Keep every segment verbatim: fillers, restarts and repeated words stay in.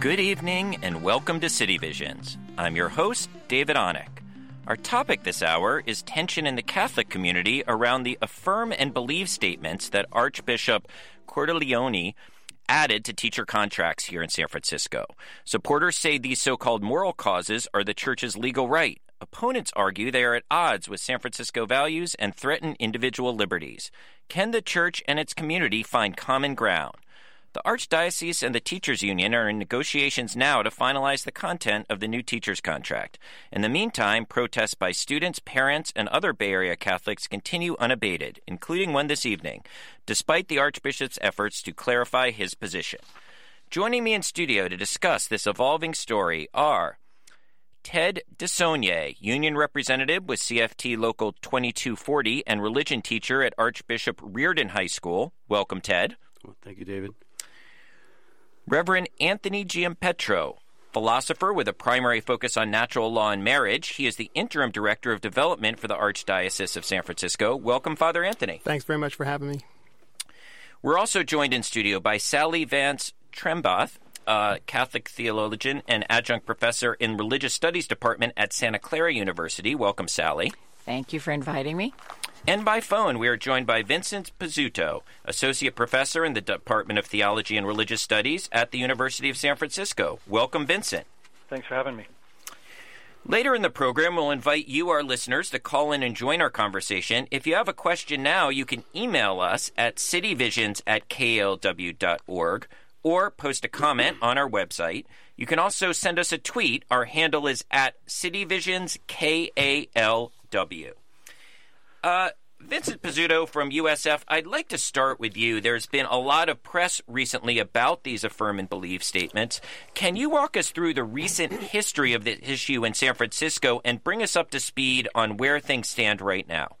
Good evening and welcome to City Visions. I'm your host, David Onick. Our topic this hour is tension in the Catholic community around the affirm and believe statements that Archbishop Cordileone added to teacher contracts here in San Francisco. Supporters say these so-called moral causes are the church's legal right. Opponents argue they are at odds with San Francisco values and threaten individual liberties. Can the church and its community find common ground? The Archdiocese and the Teachers Union are in negotiations now to finalize the content of the new teachers' contract. In the meantime, protests by students, parents, and other Bay Area Catholics continue unabated, including one this evening, despite the Archbishop's efforts to clarify his position. Joining me in studio to discuss this evolving story are Ted DeSaulnier, union representative with C F T Local twenty-two forty and religion teacher at Archbishop Reardon High School. Welcome, Ted. Well, thank you, David. Reverend Anthony Giampetro, philosopher with a primary focus on natural law and marriage. He is the interim director of development for the Archdiocese of San Francisco. Welcome, Father Anthony. Thanks very much for having me. We're also joined in studio by Sally Vance Trembath, a Catholic theologian and adjunct professor in Religious Studies Department at Santa Clara University. Welcome, Sally. Thank you for inviting me. And by phone, we are joined by Vincent Pizzuto, associate professor in the Department of Theology and Religious Studies at the University of San Francisco. Welcome, Vincent. Thanks for having me. Later in the program, we'll invite you, our listeners, to call in and join our conversation. If you have a question now, you can email us at cityvisions at k l w dot org or post a comment on our website. You can also send us a tweet. Our handle is at cityvisions k a l w. Uh, Vincent Pizzuto from U S F, I'd like to start with you. There's been a lot of press recently about these affirm and believe statements. Can you walk us through the recent history of this issue in San Francisco and bring us up to speed on where things stand right now?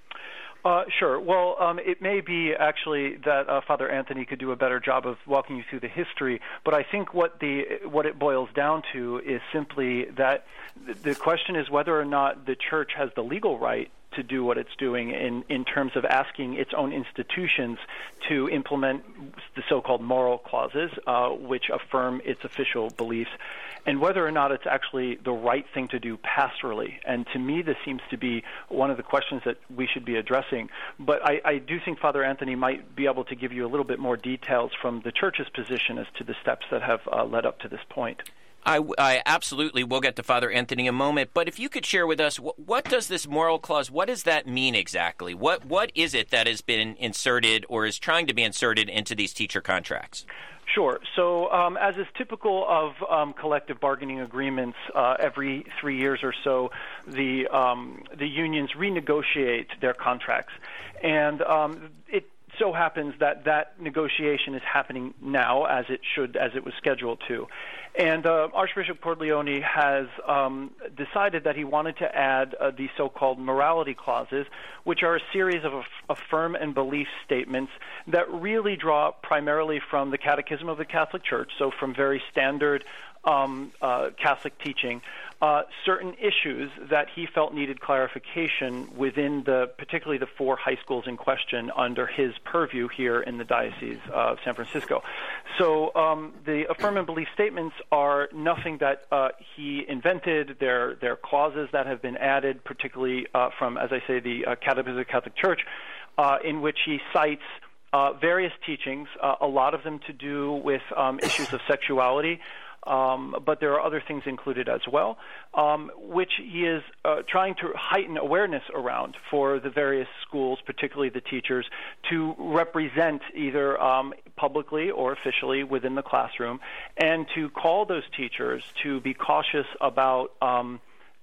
Uh, sure. Well, um, it may be actually that uh, Father Anthony could do a better job of walking you through the history, but I think what the what it boils down to is simply that the question is whether or not the church has the legal right to do what it's doing in, in terms of asking its own institutions to implement the so-called moral clauses, uh, which affirm its official beliefs, and whether or not it's actually the right thing to do pastorally. And to me, this seems to be one of the questions that we should be addressing. But I, I do think Father Anthony might be able to give you a little bit more details from the church's position as to the steps that have uh, led up to this point. I, I absolutely will get to Father Anthony in a moment, but if you could share with us, what, what does this moral clause, what does that mean exactly? What What is it that has been inserted or is trying to be inserted into these teacher contracts? Sure. So um, as is typical of um, collective bargaining agreements, uh, every three years or so, the um, the unions renegotiate their contracts. And um, it so happens that that negotiation is happening now, as it should, as it was scheduled to. And uh, Archbishop Cordileone has um, decided that he wanted to add uh, the so-called morality clauses, which are a series of aff- affirm and belief statements that really draw primarily from the Catechism of the Catholic Church, so from very standard um, uh, Catholic teaching, uh, certain issues that he felt needed clarification within the, particularly the four high schools in question under his purview here in the Diocese of San Francisco. So um, the affirm and belief statements are nothing that uh, he invented. They're, they're clauses that have been added, particularly uh, from, as I say, the uh, Catechism of the Catholic Church, uh, in which he cites uh, various teachings, uh, a lot of them to do with um, issues of sexuality, Um, but there are other things included as well, um, which he is uh, trying to heighten awareness around for the various schools, particularly the teachers, to represent either um, publicly or officially within the classroom, and to call those teachers to be cautious about um,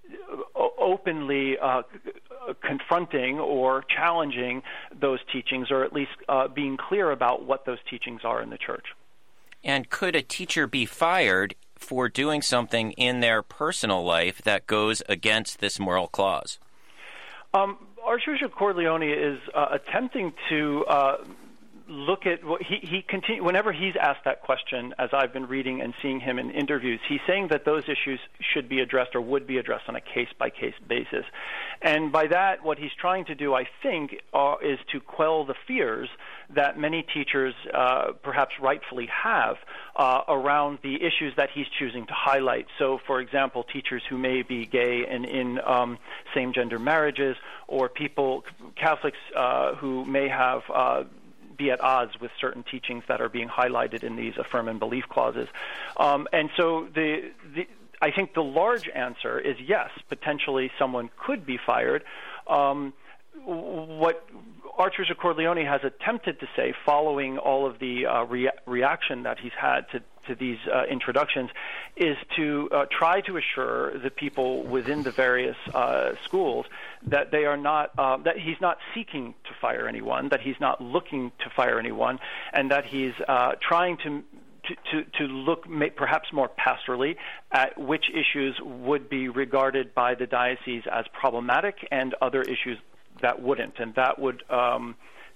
openly uh, confronting or challenging those teachings, or at least uh, being clear about what those teachings are in the church. And could a teacher be fired for doing something in their personal life that goes against this moral clause? Um, Archbishop Cordileone is uh, attempting to uh, look at what he, he continue, whenever he's asked that question, as I've been reading and seeing him in interviews, he's saying that those issues should be addressed or would be addressed on a case-by-case basis. And by that, what he's trying to do, I think, uh, is to quell the fears that many teachers uh, perhaps rightfully have uh, around the issues that he's choosing to highlight. So, for example, teachers who may be gay and in um, same-gender marriages, or people, Catholics uh, who may have uh, be at odds with certain teachings that are being highlighted in these affirm and belief clauses. Um, and so the, the, I think the large answer is yes, potentially someone could be fired. Um, what Archbishop Cordileone has attempted to say, following all of the uh, rea- reaction that he's had to, to these uh, introductions, is to uh, try to assure the people within the various uh, schools that they are not, uh, that he's not seeking to fire anyone, that he's not looking to fire anyone, and that he's uh, trying to To, to, to look perhaps more pastorally at which issues would be regarded by the diocese as problematic and other issues that wouldn't. And that would um,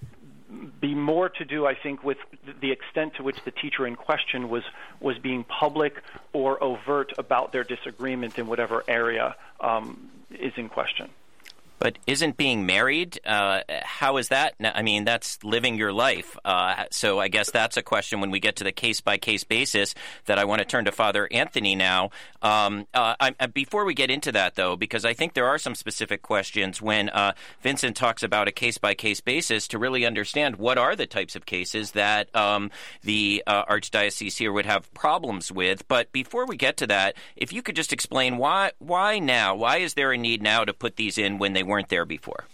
be more to do, I think, with the extent to which the teacher in question was, was being public or overt about their disagreement in whatever area um, is in question. But isn't being married, uh, how is that? I mean, that's living your life. Uh, so I guess that's a question when we get to the case-by-case basis that I want to turn to Father Anthony now. Um, uh, I, before we get into that, though, because I think there are some specific questions when uh, Vincent talks about a case-by-case basis to really understand what are the types of cases that um, the uh, Archdiocese here would have problems with. But before we get to that, if you could just explain why, why now? Why is there a need now to put these in when they weren't there before?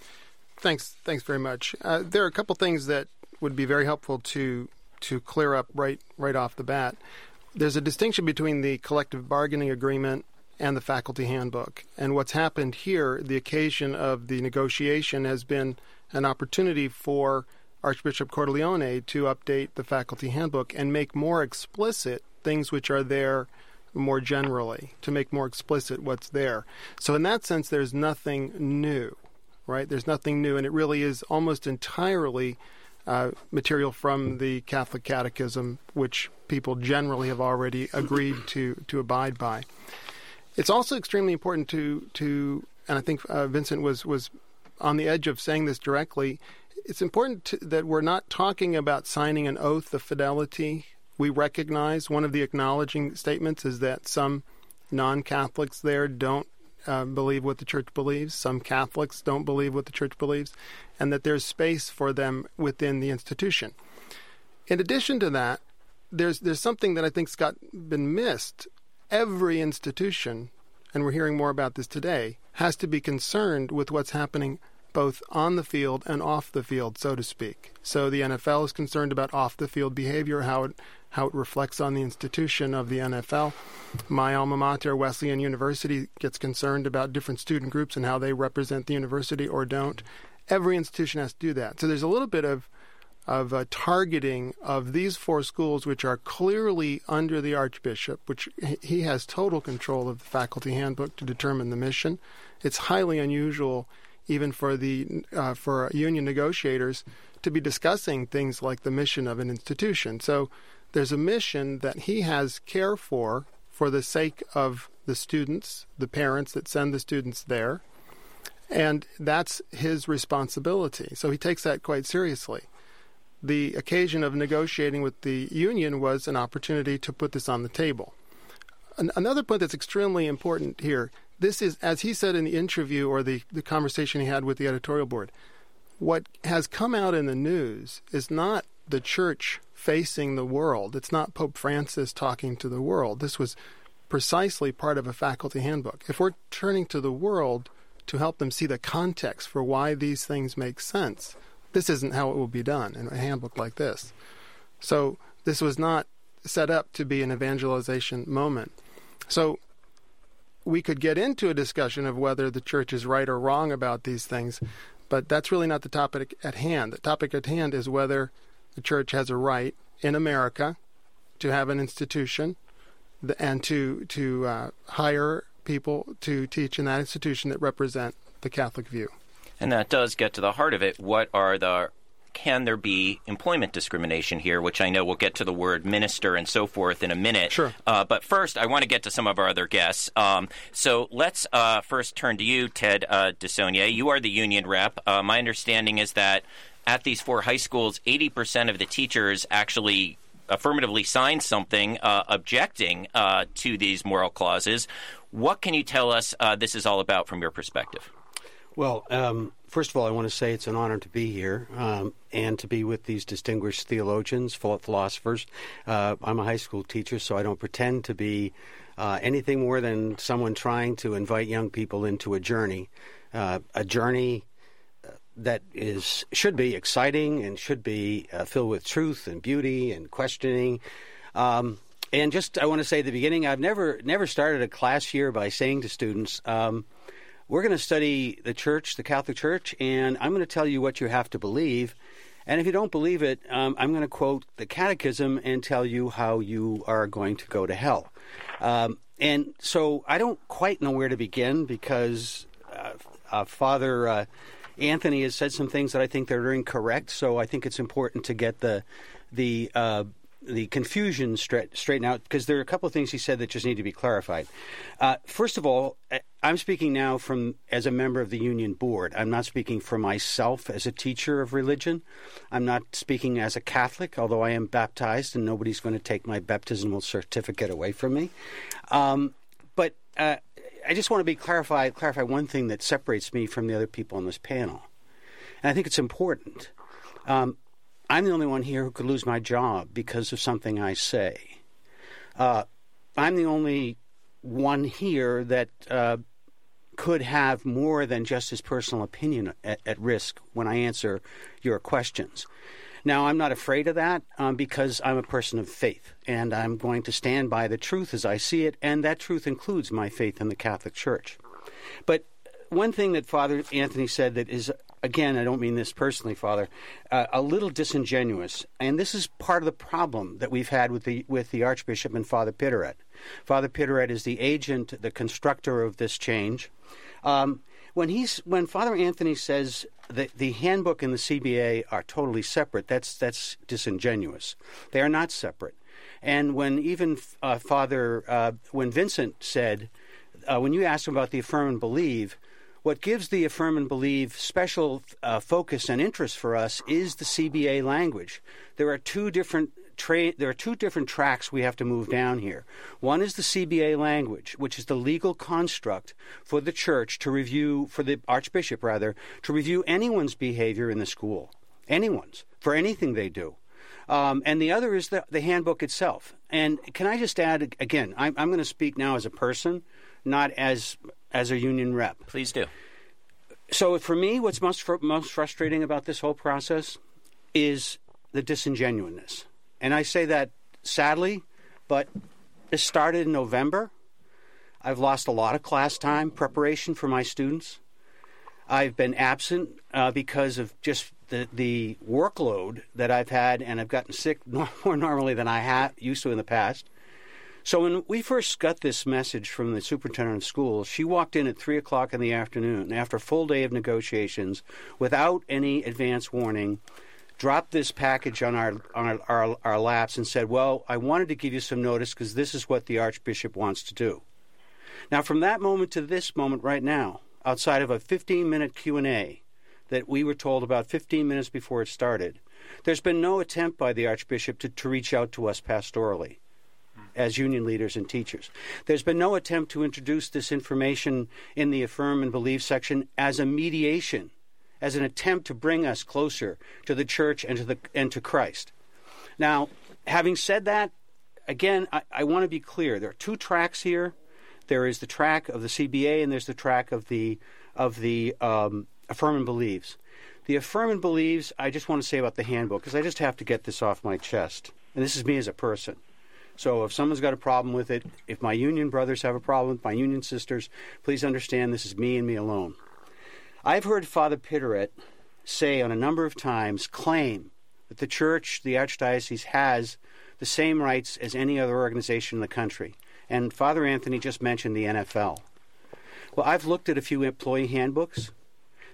Thanks. Thanks very much. Uh, there are a couple things that would be very helpful to to clear up right right off the bat. There's a distinction between the collective bargaining agreement and the faculty handbook. And what's happened here, the occasion of the negotiation has been an opportunity for Archbishop Cordileone to update the faculty handbook and make more explicit things which are there more generally, to make more explicit what's there. So in that sense, there's nothing new, right? There's nothing new, and it really is almost entirely uh, material from the Catholic Catechism, which people generally have already agreed to to abide by. It's also extremely important to, to and I think uh, Vincent was, was on the edge of saying this directly, it's important to, that we're not talking about signing an oath of fidelity. We recognize one of the acknowledging statements is that some non-Catholics there don't uh, believe what the Church believes. Some Catholics don't believe what the Church believes, and that there's space for them within the institution. In addition to that, there's there's something that I think's got been missed. Every institution, and we're hearing more about this today, has to be concerned with what's happening both on the field and off the field, so to speak. So the N F L is concerned about off-the-field behavior, how it how it reflects on the institution of the N F L. My alma mater, Wesleyan University, gets concerned about different student groups and how they represent the university or don't. Every institution has to do that. So there's a little bit of of uh, targeting of these four schools, which are clearly under the Archbishop, which he has total control of the faculty handbook to determine the mission. It's highly unusual, even for the uh, for union negotiators, to be discussing things like the mission of an institution. So there's a mission that he has care for, for the sake of the students, the parents that send the students there, and that's his responsibility. So he takes that quite seriously. The occasion of negotiating with the union was an opportunity to put this on the table. An- another point that's extremely important here, this is, as he said in the interview or the, the conversation he had with the editorial board, what has come out in the news is not the Church facing the world. It's not Pope Francis talking to the world. This was precisely part of a faculty handbook. If we're turning to the world to help them see the context for why these things make sense, this isn't how it will be done in a handbook like this. So this was not set up to be an evangelization moment. So we could get into a discussion of whether the Church is right or wrong about these things, but that's really not the topic at hand. The topic at hand is whether the Church has a right in America to have an institution and to to uh, hire people to teach in that institution that represent the Catholic view. And that does get to the heart of it. What are the can there be employment discrimination here, which I know we'll get to the word minister and so forth in a minute. Sure. Uh, but first, I want to get to some of our other guests. Um, so let's uh, first turn to you, Ted uh, DeSaulnier. You are the union rep. Uh, my understanding is that at these four high schools, eighty percent of the teachers actually affirmatively signed something uh, objecting uh, to these moral clauses. What can you tell us uh, this is all about from your perspective? Well, um, first of all, I want to say it's an honor to be here um, and to be with these distinguished theologians, philosophers. Uh, I'm a high school teacher, so I don't pretend to be uh, anything more than someone trying to invite young people into a journey, uh, a journey that is should be exciting and should be uh, filled with truth and beauty and questioning. Um, and just I want to say at the beginning, I've never never started a class year by saying to students, um, we're going to study the church, the Catholic Church, and I'm going to tell you what you have to believe. And if you don't believe it, um, I'm going to quote the Catechism and tell you how you are going to go to hell. Um, and so I don't quite know where to begin because uh, uh, Father Uh, Anthony has said some things that I think are incorrect, so I think it's important to get the the uh, the confusion straight, straightened out, because there are a couple of things he said that just need to be clarified. Uh, first of all, I'm speaking now from as a member of the union board. I'm not speaking for myself as a teacher of religion. I'm not speaking as a Catholic, although I am baptized, and nobody's going to take my baptismal certificate away from me. Um, but uh, I just want to be clarify clarify one thing that separates me from the other people on this panel, and I think it's important. Um, I'm the only one here who could lose my job because of something I say. Uh, I'm the only one here that uh, could have more than just his personal opinion at, at risk when I answer your questions. Now, I'm not afraid of that um, because I'm a person of faith, and I'm going to stand by the truth as I see it, and that truth includes my faith in the Catholic Church. But one thing that Father Anthony said that is, again, I don't mean this personally, Father, uh, a little disingenuous, and this is part of the problem that we've had with the with the Archbishop and Father Pideret. Father Pideret is the agent, the constructor of this change. Um, when he's when Father Anthony says that the handbook and the C B A are totally separate, that's that's disingenuous. They are not separate. And when even uh, Father, uh, when Vincent said, uh, when you asked him about the affirm and believe, what gives the affirm and believe special uh, focus and interest for us is the C B A language. There are two different tra- there are two different tracks we have to move down here. One is the C B A language, which is the legal construct for the church to review, for the Archbishop rather, to review anyone's behavior in the school, anyone's, for anything they do. Um, and the other is the, the handbook itself. And can I just add, again, I'm, I'm going to speak now as a person, not as as a union rep. Please do. So for me, what's most fr- most frustrating about this whole process is the disingenuousness. And I say that sadly, but this started in November. I've lost a lot of class time, preparation for my students. I've been absent uh, because of just the, the workload that I've had, and I've gotten sick more normally than I have used to in the past. So when we first got this message from the superintendent of schools, she walked in at three o'clock in the afternoon after a full day of negotiations without any advance warning, dropped this package on our, on our, our, our laps and said, well, I wanted to give you some notice because this is what the Archbishop wants to do. Now, from that moment to this moment right now, outside of a fifteen-minute Q and A that we were told about fifteen minutes before it started, there's been no attempt by the Archbishop to, to reach out to us pastorally as union leaders and teachers. There's been no attempt to introduce this information in the affirm and believe section as a mediation, as an attempt to bring us closer to the church and to the and to Christ. Now, having said that, again, I, I want to be clear. There are two tracks here. There is the track of the C B A and there's the track of the of the um, affirm and believes. The affirm and believes, I just want to say about the handbook, because I just have to get this off my chest. And this is me as a person. So if someone's got a problem with it, if my union brothers have a problem, my union sisters, please understand this is me and me alone. I've heard Father Pideret say on a number of times, claim that the church, the Archdiocese, has the same rights as any other organization in the country. And Father Anthony just mentioned the N F L. Well, I've looked at a few employee handbooks.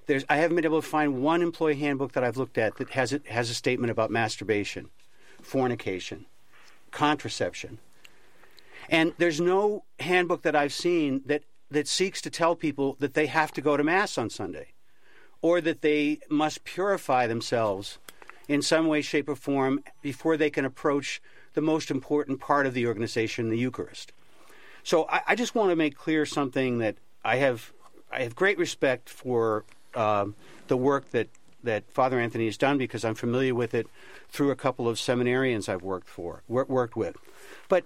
There's, I haven't been able to find one employee handbook that I've looked at that has it has a statement about masturbation, fornication, contraception. And there's no handbook that I've seen that, that seeks to tell people that they have to go to Mass on Sunday or that they must purify themselves in some way, shape, or form before they can approach the most important part of the organization, the Eucharist. So I, I just want to make clear something that I have I have great respect for um, the work that, that Father Anthony has done because I'm familiar with it through a couple of seminarians I've worked for, wor- worked with. But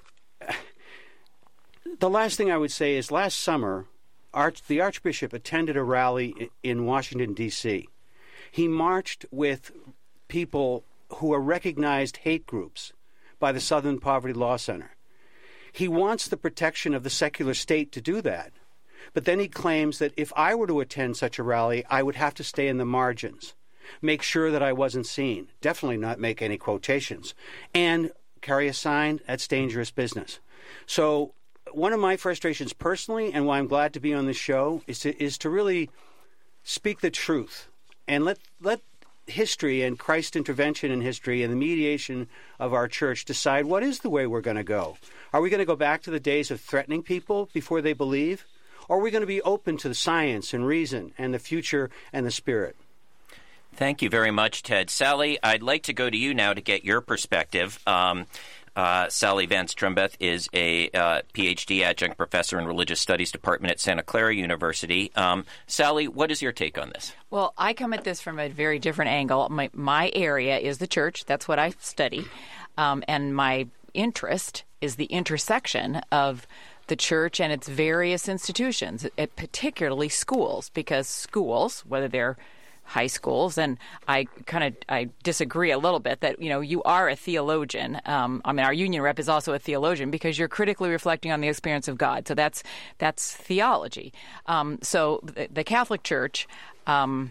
the last thing I would say is last summer, Arch, the Archbishop attended a rally in Washington, D C He marched with people who are recognized hate groups by the Southern Poverty Law Center. He wants the protection of the secular state to do that. But then he claims that if I were to attend such a rally, I would have to stay in the margins, make sure that I wasn't seen, definitely not make any quotations, and carry a sign. That's dangerous business. So one of my frustrations personally, and why I'm glad to be on this show, is to, is to really speak the truth and let let history and Christ's intervention in history and the mediation of our church decide what is the way we're going to go. Are we going to go back to the days of threatening people before they believe? Or are we going to be open to the science and reason and the future and the Spirit? Thank you very much, Ted. Sally, I'd like to go to you now to get your perspective. Um, uh, Sally Van Strumbeth is a uh, P H D adjunct professor in Religious Studies Department at Santa Clara University. Um, Sally, what is your take on this? Well, I come at this from a very different angle. My, my area is the church. That's what I study. Um, and my interest is the intersection of the church and its various institutions, particularly schools, because schools, whether they're high schools, and I kind of I disagree a little bit that, you know, you are a theologian. Um, I mean, our union rep is also a theologian because you're critically reflecting on the experience of God. So that's that's theology. Um, so the, the Catholic Church, um,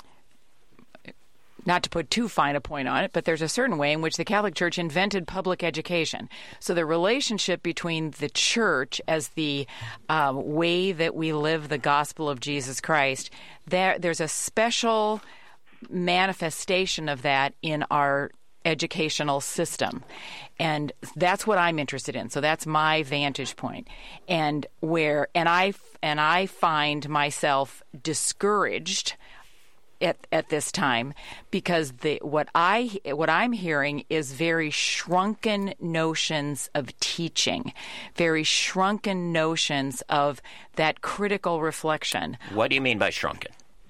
not to put too fine a point on it, but there's a certain way in which the Catholic Church invented public education. So the relationship between the church as the uh, way that we live the gospel of Jesus Christ, there there's a special manifestation of that in our educational system. And that's what I'm interested in. So that's my vantage point. And where and I and I find myself discouraged At, at this time, because the what I what I'm hearing is very shrunken notions of teaching, very shrunken notions of that critical reflection. What do you mean by shrunken?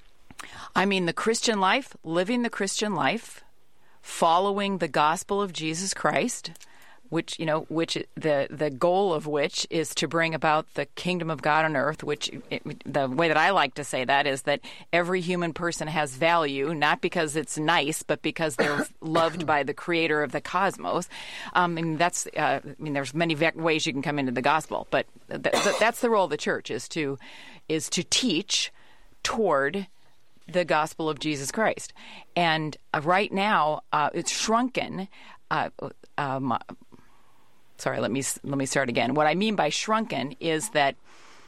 I mean the Christian life, living the Christian life, following the gospel of Jesus Christ, which, you know, which the the goal of which is to bring about the kingdom of God on earth, which it, the way that I like to say that is that every human person has value, not because it's nice, but because they're loved by the creator of the cosmos. Um, and that's, uh, I mean, there's many ways you can come into the gospel, but th- th- that's the role of the church is to is to teach toward the gospel of Jesus Christ. And uh, right now, uh, it's shrunken. Uh, um, Sorry, let me let me start again. What I mean by shrunken is that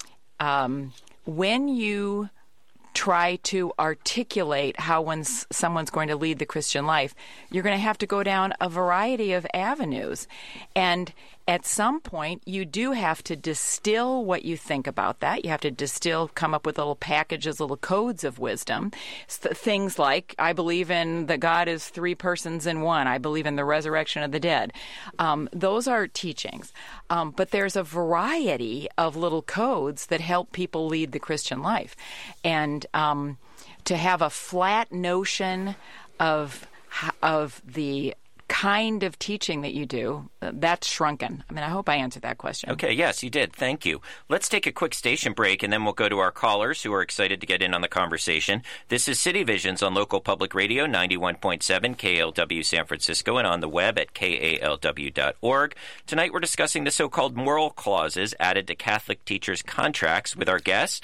um, when you try to articulate how one's, someone's going to lead the Christian life, you're going to have to go down a variety of avenues. And at some point, you do have to distill what you think about that. You have to distill, come up with little packages, little codes of wisdom. Things like, I believe in that God is three persons in one. I believe in the resurrection of the dead. Um, those are teachings. Um, but there's a variety of little codes that help people lead the Christian life. And um, to have a flat notion of of the kind of teaching that you do, that's shrunken. I mean, I hope I answered that question. Okay, yes, you did. Thank you. Let's take a quick station break, and then we'll go to our callers who are excited to get in on the conversation. This is City Visions on Local Public Radio, ninety-one point seven K L W San Francisco, and on the web at K A L W dot org. Tonight we're discussing the so-called moral clauses added to Catholic teachers' contracts with our guests,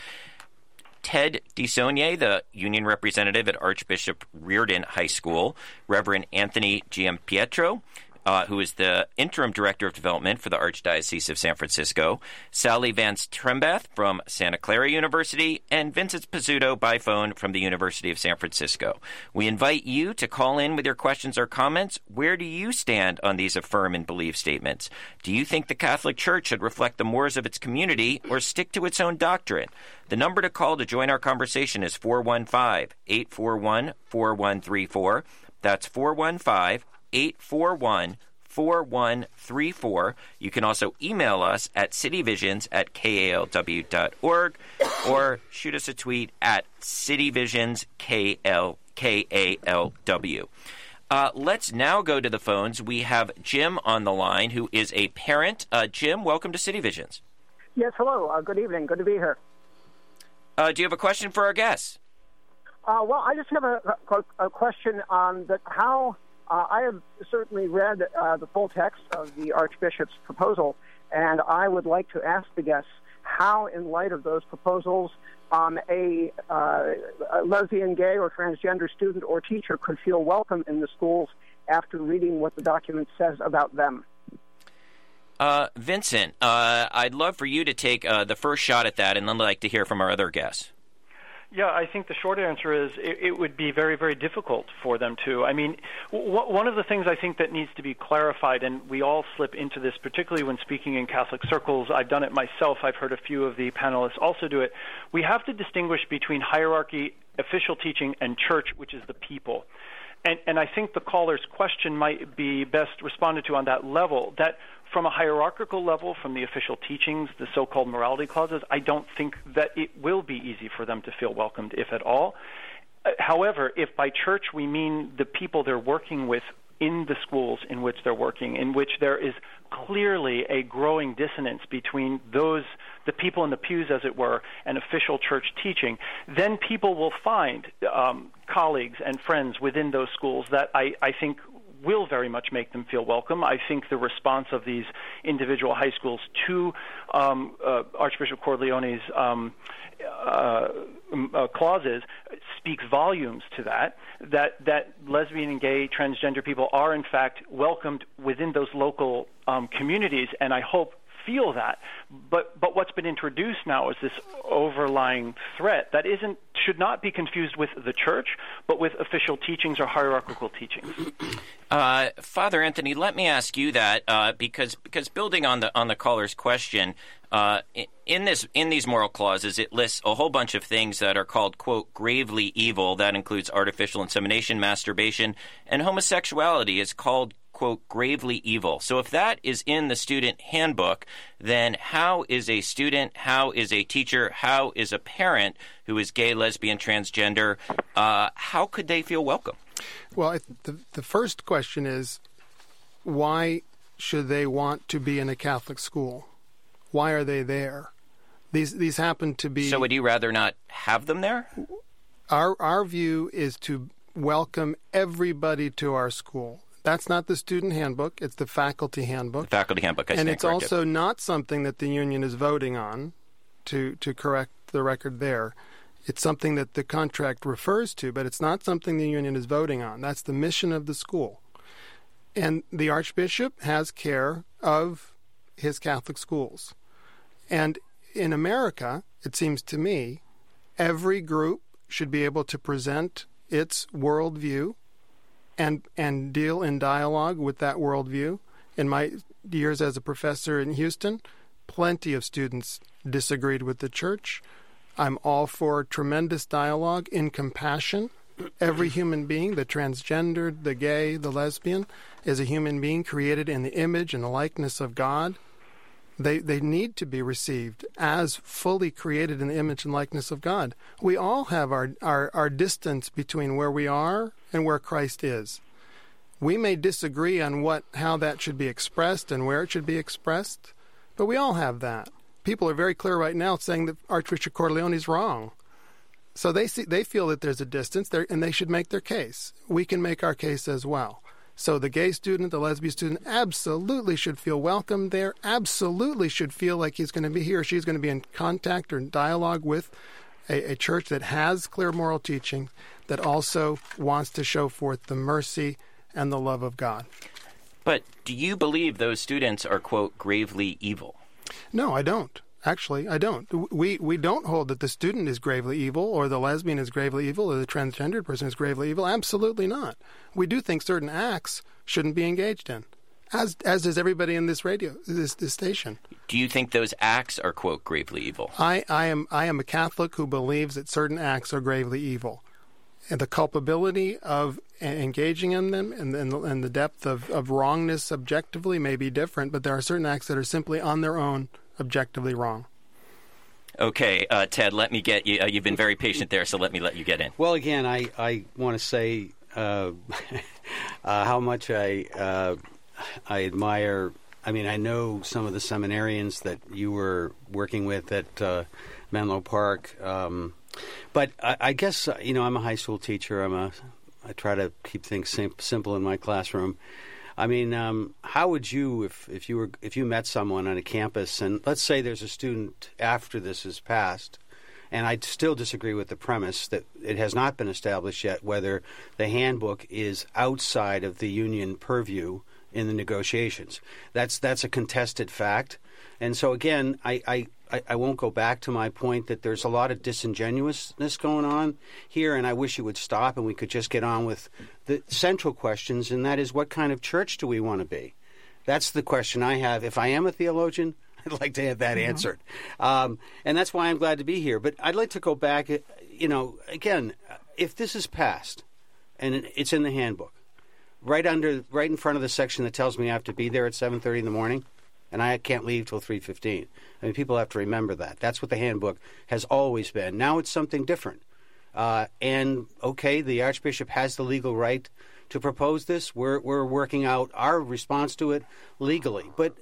Ted DeSaulnier, the union representative at Archbishop Reardon High School, Reverend Anthony Giampietro, uh, who is the Interim Director of Development for the Archdiocese of San Francisco, Sally Vance Trembeth from Santa Clara University, and Vincent Pizzuto by phone from the University of San Francisco. We invite you to call in with your questions or comments. Where do you stand on these affirm and believe statements? Do you think the Catholic Church should reflect the mores of its community or stick to its own doctrine? The number to call to join our conversation is four one five, eight four one, four one three four. That's four one five, eight four one, four one three four. You can also email us at cityvisions at k a l w dot org or shoot us a tweet at cityvisions k a l w. Uh, let's now go to the phones. We have Jim on the line, who is a parent. Uh, Jim, welcome to City Visions. Yes, hello. Uh, good evening. Good to be here. Uh, do you have a question for our guests? Uh, well, I just have a, a, a question on the, how uh, I have certainly read uh, the full text of the Archbishop's proposal, and I would like to ask the guests how, in light of those proposals, um, a, uh, a lesbian, gay, or transgender student or teacher could feel welcome in the schools after reading what the document says about them. Uh, Vincent, uh, I'd love for you to take uh, the first shot at that, and then I'd like to hear from our other guests. Yeah, I think the short answer is it, it would be very, very difficult for them to. I mean, w- one of the things I think that needs to be clarified, and we all slip into this, particularly when speaking in Catholic circles. I've done it myself. I've heard a few of the panelists also do it. We have to distinguish between hierarchy, official teaching, and church, which is the people. And, and I think the caller's question might be best responded to on that level, that from a hierarchical level, from the official teachings, the so-called morality clauses, I don't think that it will be easy for them to feel welcomed, if at all. Uh, however, if by church we mean the people they're working with in the schools in which they're working, in which there is clearly a growing dissonance between those, the people in the pews, as it were, and official church teaching, then people will find um, colleagues and friends within those schools that I, I think will very much make them feel welcome. I think the response of these individual high schools to um, uh, Archbishop Cordileone's um, uh, uh, clauses speaks volumes to that, that, that lesbian and gay transgender people are, in fact, welcomed within those local um, communities, and I hope feel that. But but what's been introduced now is this overlying threat that isn't should not be confused with the church, but with official teachings or hierarchical teachings. Uh, Father Anthony, let me ask you that uh, because because building on the on the caller's question, uh, in this in these moral clauses, it lists a whole bunch of things that are called, quote, gravely evil. That includes artificial insemination, masturbation, and homosexuality is called, quote, gravely evil. So if that is in the student handbook, then how is a student, how is a teacher, how is a parent who is gay, lesbian, transgender, uh, how could they feel welcome? Well, I, the, the first question is, why should they want to be in a Catholic school? Why are they there? These these happen to be... So would you rather not have them there? Our Our view is to welcome everybody to our school. That's not the student handbook. It's the faculty handbook. The faculty handbook, I And it's corrected. also not something that the union is voting on, to, to correct the record there. It's something that the contract refers to, but it's not something the union is voting on. That's the mission of the school. And the Archbishop has care of his Catholic schools. And in America, it seems to me, every group should be able to present its worldview and and deal in dialogue with that worldview. In my years as a professor in Houston, plenty of students disagreed with the church. I'm all for tremendous dialogue in compassion. Every human being, the transgendered, the gay, the lesbian, is a human being created in the image and the likeness of God. They they need to be received as fully created in the image and likeness of God. We all have our, our, our distance between where we are and where Christ is. We may disagree on what how that should be expressed and where it should be expressed, but we all have that. People are very clear right now saying that Archbishop Cordileone is wrong. So they see they feel that there's a distance there, and they should make their case. We can make our case as well. So the gay student, the lesbian student, absolutely should feel welcome there, absolutely should feel like he's going to be he or she's going to be in contact or in dialogue with a, a church that has clear moral teaching, that also wants to show forth the mercy and the love of God. But do you believe those students are, quote, gravely evil? No, I don't. Actually, I don't. We we don't hold that the student is gravely evil, or the lesbian is gravely evil, or the transgendered person is gravely evil. Absolutely not. We do think certain acts shouldn't be engaged in, as as does everybody in this radio, this this station. Do you think those acts are, quote, gravely evil? I, I am I am a Catholic who believes that certain acts are gravely evil. And the culpability of engaging in them and, and, and the depth of, of wrongness objectively may be different, but there are certain acts that are simply on their own objectively wrong. Okay, uh, Ted, let me get you. Uh, you've been very patient there, so let me let you get in. Well, again, I, I want to say uh, uh, how much I uh, I admire. I mean, I know some of the seminarians that you were working with at uh, Menlo Park, um, but I, I guess uh, you know I'm a high school teacher. I'm a I try to keep things sim- simple in my classroom. I mean, um, how would you, if, if you were if you met someone on a campus, and let's say there's a student after this is passed, and I still disagree with the premise that it has not been established yet whether the handbook is outside of the union purview in the negotiations. That's that's a contested fact, and so again, I. I I, I won't go back to my point that there's a lot of disingenuousness going on here, and I wish you would stop and we could just get on with the central questions, and that is, what kind of church do we want to be? That's the question I have. If I am a theologian, I'd like to have that mm-hmm. answered. Um, and that's why I'm glad to be here. But I'd like to go back, you know, again, if this is passed, and it's in the handbook, right under, right in front of the section that tells me I have to be there at seven thirty in the morning, and I can't leave till three fifteen. I mean, people have to remember that. That's what the handbook has always been. Now it's something different. Uh, and, okay, the Archbishop has the legal right to propose this. We're we're working out our response to it legally. But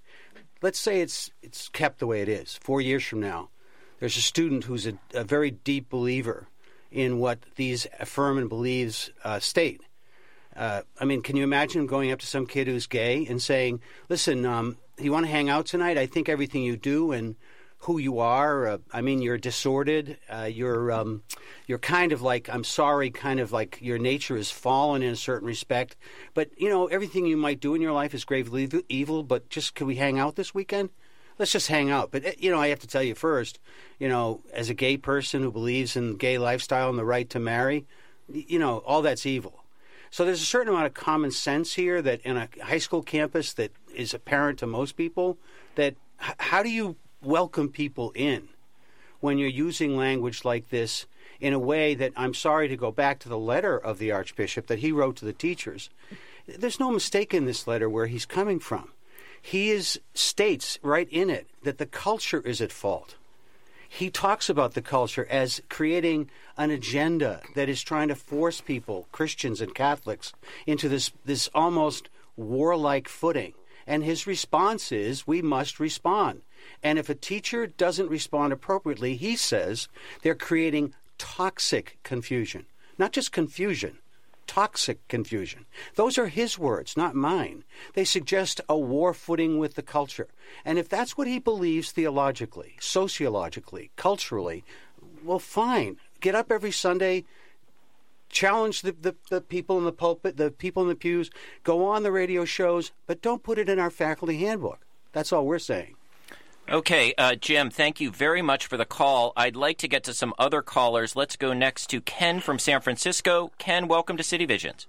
let's say it's it's kept the way it is. Four years from now, there's a student who's a, a very deep believer in what these affirm and believes uh, state. Uh, I mean, can you imagine going up to some kid who's gay and saying, listen, um, you want to hang out tonight? I think everything you do and who you are, uh, I mean, you're disordered. Uh, you're um, you're kind of like, I'm sorry, kind of like your nature is fallen in a certain respect. But, you know, everything you might do in your life is gravely evil, but just can we hang out this weekend? Let's just hang out. But, you know, I have to tell you first, you know, as a gay person who believes in the gay lifestyle and the right to marry, you know, all that's evil. So there's a certain amount of common sense here that in a high school campus that is apparent to most people, that h- how do you welcome people in when you're using language like this in a way that, I'm sorry to go back to the letter of the Archbishop that he wrote to the teachers. There's no mistake in this letter where he's coming from. He is states right in it that the culture is at fault. He talks about the culture as creating an agenda that is trying to force people, Christians and Catholics, into this, this almost warlike footing. And his response is, we must respond. And if a teacher doesn't respond appropriately, he says they're creating toxic confusion. Not just confusion, toxic confusion. Those are his words, not mine. They suggest a war footing with the culture. And if that's what he believes theologically, sociologically, culturally, well, fine. Get up every Sunday, challenge the, the, the people in the pulpit, the people in the pews, go on the radio shows, but don't put it in our faculty handbook. That's all we're saying. Okay, uh, Jim, thank you very much for the call. I'd like to get to some other callers. Let's go next to Ken from San Francisco. Ken, welcome to City Visions.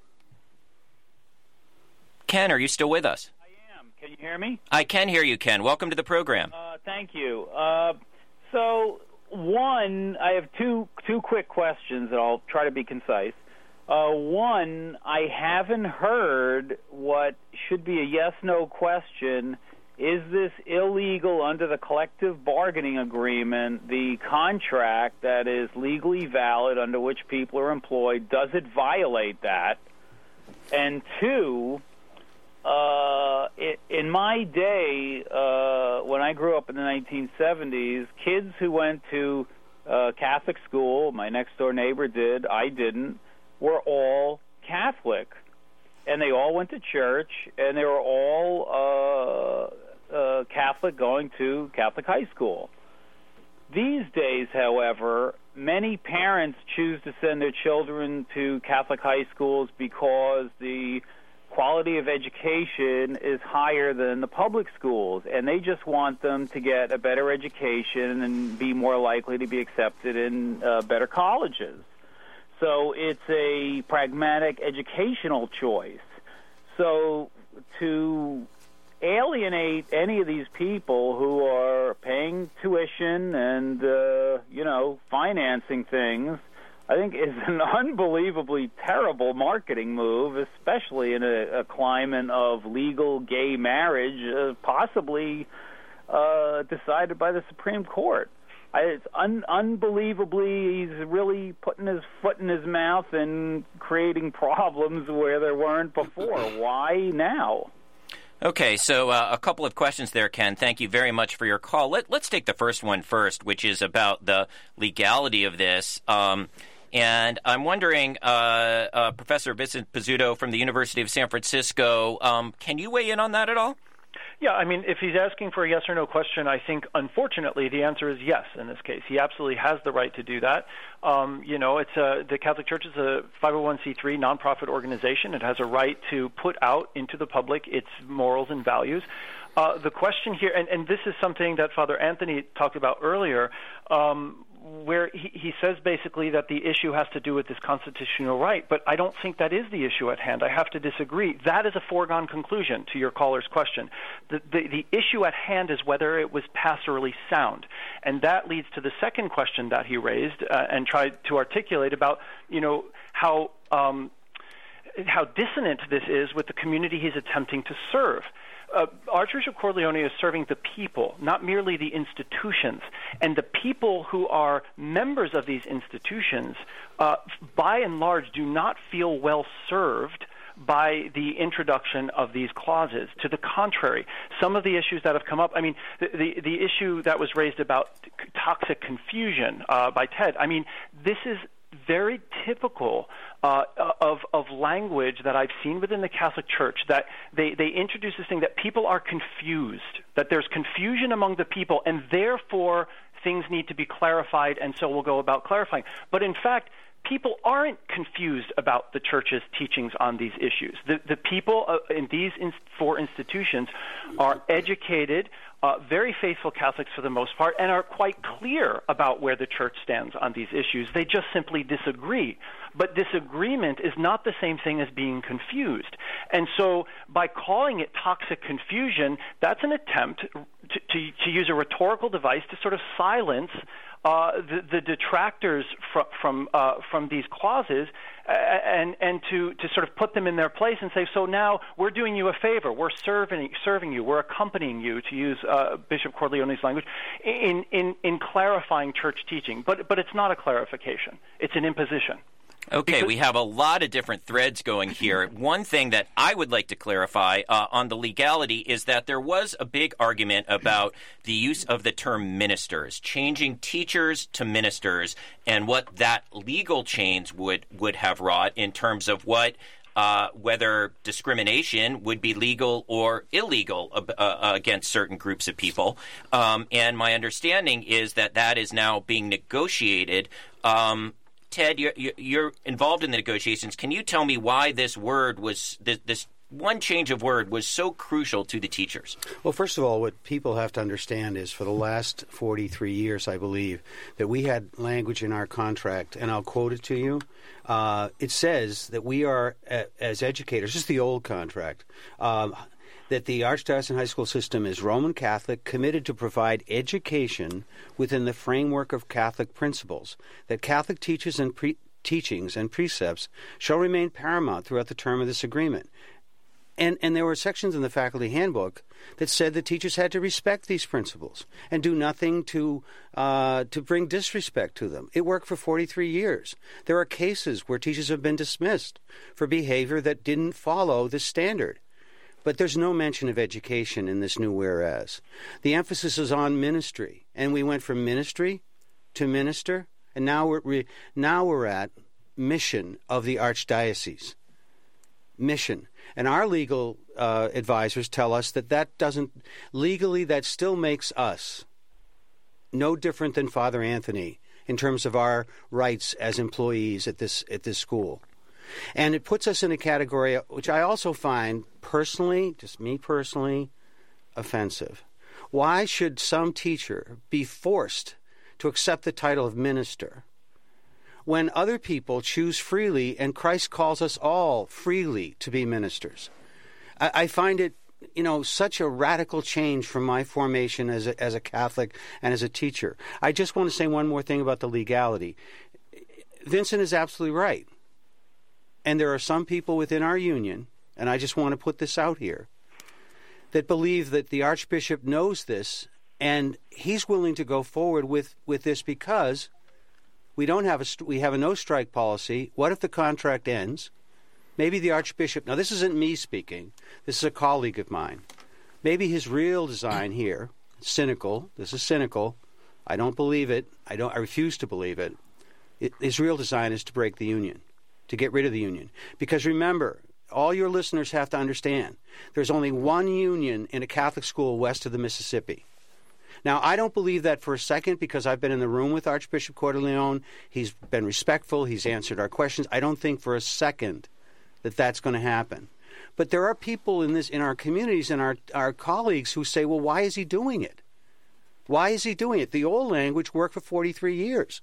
Ken, are you still with us? I am. Can you hear me? I can hear you, Ken. Welcome to the program. Uh, thank you. Uh, so, one, I have two two quick questions, and I'll try to be concise. Uh, one, I haven't heard what should be a yes-no question. Is this illegal under the collective bargaining agreement, the contract that is legally valid under which people are employed? Does it violate that? And two, uh, in my day, uh, when I grew up in the nineteen seventies, kids who went to uh, Catholic school, my next-door neighbor did, I didn't, were all Catholic. And they all went to church, and they were all uh, uh, Catholic going to Catholic high school. These days, however, many parents choose to send their children to Catholic high schools because the quality of education is higher than the public schools, and they just want them to get a better education and be more likely to be accepted in uh, better colleges. So it's a pragmatic educational choice. So to alienate any of these people who are paying tuition and, uh, you know, financing things, I think is an unbelievably terrible marketing move, especially in a, a climate of legal gay marriage, uh, possibly uh, decided by the Supreme Court. I, it's un, unbelievably, he's really putting his foot in his mouth and creating problems where there weren't before. Why now? Okay, so uh, a couple of questions there, Ken. Thank you very much for your call. Let, let's take the first one first, which is about the legality of this. Um, and I'm wondering, uh, uh, Professor Vincent Pizzuto from the University of San Francisco, um, can you weigh in on that at all? Yeah, I mean, if he's asking for a yes or no question, I think, unfortunately, the answer is yes in this case. He absolutely has the right to do that. Um, you know, it's a, the Catholic Church is a five oh one c three nonprofit organization. It has a right to put out into the public its morals and values. Uh, the question here, and, and this is something that Father Anthony talked about earlier, um, where he, he says basically that the issue has to do with this constitutional right, but I don't think that is the issue at hand. I have to disagree. That is a foregone conclusion to your caller's question. The, the, the issue at hand is whether it was pastorally sound, and that leads to the second question that he raised uh, and tried to articulate about, you know, how um, how dissonant this is with the community he's attempting to serve. Uh, Archbishop Cordileone is serving the people, not merely the institutions. And the people who are members of these institutions, uh, by and large, do not feel well served by the introduction of these clauses. To the contrary, some of the issues that have come up, I mean, the, the, the issue that was raised about toxic confusion uh, by Ted, I mean, this is very typical uh, of of language that I've seen within the Catholic Church, that they, they introduce this thing that people are confused, that there's confusion among the people, and therefore things need to be clarified, and so we'll go about clarifying. But in fact, people aren't confused about the Church's teachings on these issues. The, the people uh, in these in, four institutions are educated, uh, very faithful Catholics for the most part, and are quite clear about where the Church stands on these issues. They just simply disagree. But disagreement is not the same thing as being confused. And so by calling it toxic confusion, that's an attempt to, to, to use a rhetorical device to sort of silence Uh, the, the detractors from from, uh, from these clauses, uh, and and to, to sort of put them in their place and say, so now we're doing you a favor, we're serving serving you, we're accompanying you, to use uh, Bishop Cordileone's language, in, in in clarifying church teaching. But but it's not a clarification; it's an imposition. Okay, we have a lot of different threads going here. One thing that I would like to clarify uh, on the legality is that there was a big argument about the use of the term ministers, changing teachers to ministers, and what that legal change would, would have wrought in terms of what uh, whether discrimination would be legal or illegal uh, uh, against certain groups of people. Um, and my understanding is that that is now being negotiated. Um Ted, you're, you're involved in the negotiations. Can you tell me why this word was, this, this one change of word was so crucial to the teachers? Well, first of all, what people have to understand is for the last forty-three years, I believe, that we had language in our contract, and I'll quote it to you. Uh, it says that we are, as educators, this is the old contract, um, that the Archdiocesan High School system is Roman Catholic, committed to provide education within the framework of Catholic principles, that Catholic teachers and pre- teachings and precepts shall remain paramount throughout the term of this agreement. And, and there were sections in the faculty handbook that said that teachers had to respect these principles and do nothing to uh, to bring disrespect to them. It worked for forty-three years. There are cases where teachers have been dismissed for behavior that didn't follow the standard. But there's no mention of education in this new whereas. The emphasis is on ministry, and we went from ministry to minister, and now we're re, now we're at mission of the archdiocese. Mission, and our legal uh, advisors tell us that that doesn't legally that still makes us no different than Father Anthony in terms of our rights as employees at this at this school. And it puts us in a category which I also find personally, just me personally, offensive. Why should some teacher be forced to accept the title of minister when other people choose freely and Christ calls us all freely to be ministers? I, I find it, you know, such a radical change from my formation as a, as a Catholic and as a teacher. I just want to say one more thing about the legality. Vincent is absolutely right. And there are some people within our union, and I just want to put this out here, that believe that the Archbishop knows this, and he's willing to go forward with, with this because we don't have a we have a no strike policy. What if the contract ends? Maybe the Archbishop. Now, this isn't me speaking. This is a colleague of mine. Maybe his real design here, cynical. This is cynical. I don't believe it. I don't. I refuse to believe it. it his real design is to break the union, to get rid of the union. Because remember, all your listeners have to understand, there's only one union in a Catholic school west of the Mississippi. Now, I don't believe that for a second because I've been in the room with Archbishop Cordileone. He's been respectful. He's answered our questions. I don't think for a second that that's going to happen. But there are people in this in our communities and our, our colleagues who say, well, why is he doing it? Why is he doing it? The old language worked for forty-three years.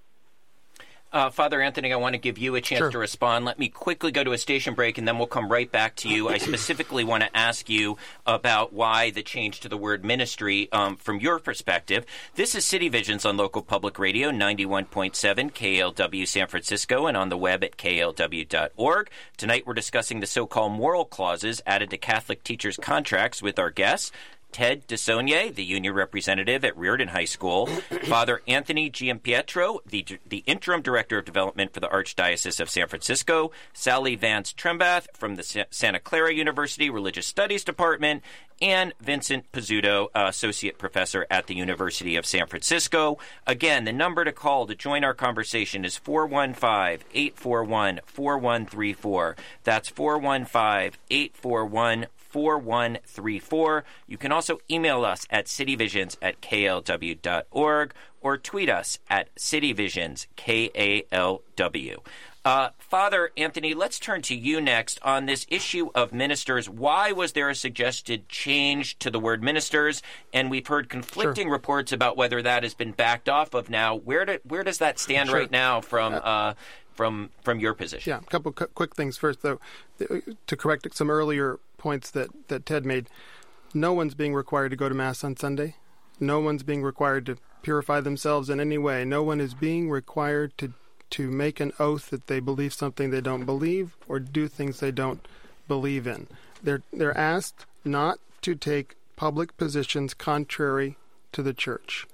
Uh, Father Anthony, I want to give you a chance Sure. to respond. Let me quickly go to a station break, and then we'll come right back to you. I specifically want to ask you about why the change to the word ministry um, from your perspective. This is City Visions on local public radio, ninety-one point seven K L W San Francisco, and on the web at K L W dot org. Tonight we're discussing the so-called moral clauses added to Catholic teachers' contracts with our guests. Ted DeSaulnier, the union representative at Reardon High School, Father Anthony Giampietro, the the interim director of development for the Archdiocese of San Francisco, Sally Vance Trembath from the Sa- Santa Clara University Religious Studies Department, and Vincent Pizzuto, uh, associate professor at the University of San Francisco. Again, the number to call to join our conversation is four one five, eight four one, four one three four. That's four one five, eight four one, four one three four. You can also email us at cityvisions at K L W dot org or tweet us at cityvisions, K A L W. Uh, Father Anthony, let's turn to you next on this issue of ministers. Why was there a suggested change to the word ministers? And we've heard conflicting Sure. reports about whether that has been backed off of now. Where do, where does that stand Sure. right now from uh, from from your position? Yeah, a couple cu- quick things first, though, to correct some earlier points that, that Ted made. No one's being required to go to Mass on Sunday. No one's being required to purify themselves in any way. No one is being required to to make an oath that they believe something they don't believe or do things they don't believe in. They're they're asked not to take public positions contrary to the Church.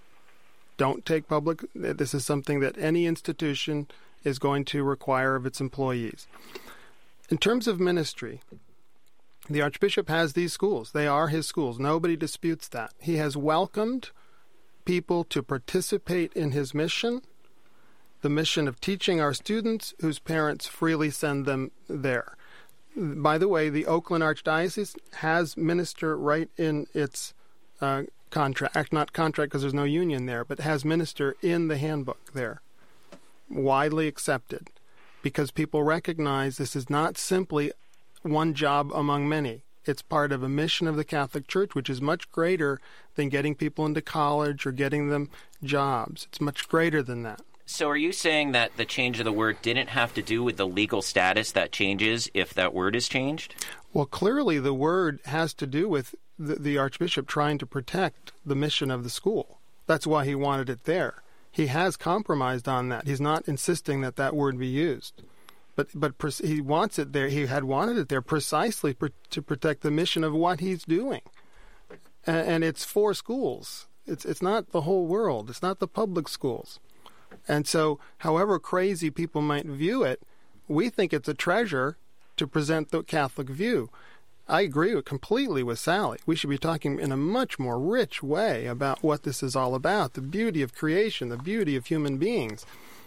Don't take public. This is something that any institution is going to require of its employees. In terms of ministry, the Archbishop has these schools. They are his schools. Nobody disputes that. He has welcomed people to participate in his mission, the mission of teaching our students whose parents freely send them there. By the way, the Oakland Archdiocese has minister right in its uh, contract, not contract because there's no union there, but has minister in the handbook there. Widely accepted because people recognize this is not simply one job among many. It's part of a mission of the Catholic Church, which is much greater than getting people into college or getting them jobs. It's much greater than that. So are you saying that the change of the word didn't have to do with the legal status that changes if that word is changed? Well, clearly the word has to do with the, the Archbishop trying to protect the mission of the school. That's why he wanted it there. He has compromised on that. He's not insisting that that word be used. But but he wants it there. He had wanted it there precisely pr- to protect the mission of what he's doing. And, and it's for schools. It's it's not the whole world. It's not the public schools. And so, however crazy people might view it, we think it's a treasure to present the Catholic view. I agree completely with Sally. We should be talking in a much more rich way about what this is all about, the beauty of creation, the beauty of human beings.